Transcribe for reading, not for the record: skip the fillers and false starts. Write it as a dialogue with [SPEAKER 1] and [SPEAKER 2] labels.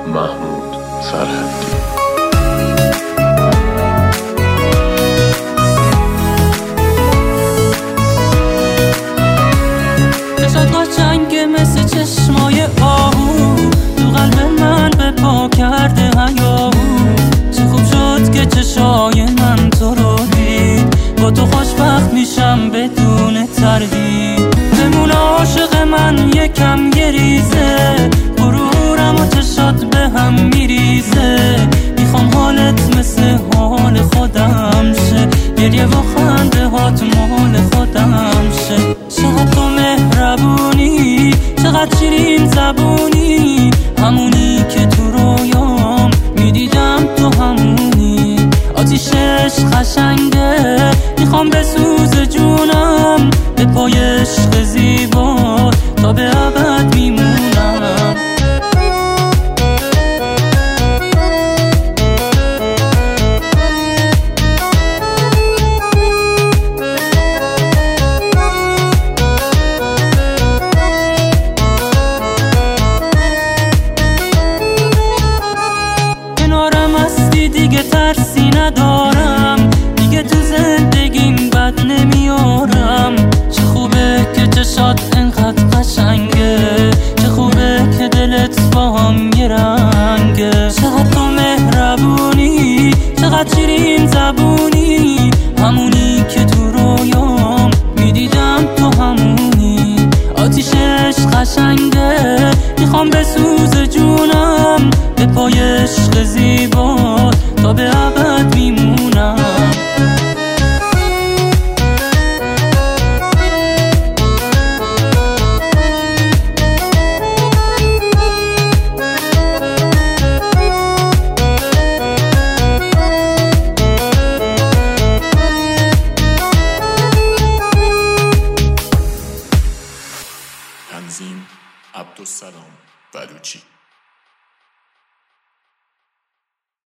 [SPEAKER 1] محمود فرهادی.
[SPEAKER 2] چشات قشنگه مثل چشمای آهو، تو قلب من به پا کرده حیاهو. چه خوب شد که چشای من تو رو دید، با تو خوشبخت میشم بدون تردید. بمون عاشق من یکم گریزه، غرورم و چشات به هم میریزه. میخوام حالت مثل حال خودم شه، گریه و خنده هات مال خودم شه. چقدر تو مهربونی، چقدر شیرین زبونی، همونی که تو رویام میدیدم تو همونی. آتیش عشق قشنگه، میخوام بسوز جونم، به پای عشق زیبا تا به ابد میمونم. کنارم هستی دیگه ترسی ندارم، دیگه تو زندگیم بد نمیارم. چه خوبه که چشات انقدر قشنگه، چه خوبه که دلت با هم یه رنگه. چقدر تو مهربونی، چقدر شیرین زبونی، همونی که تو رویام میدیدم تو همونی. آتیش عشق قشنگه، میخوام بسوز جونم، به پای عشق زیبا تا به ابد میمونم.
[SPEAKER 1] تنظیم عبدالسلام بلوچی.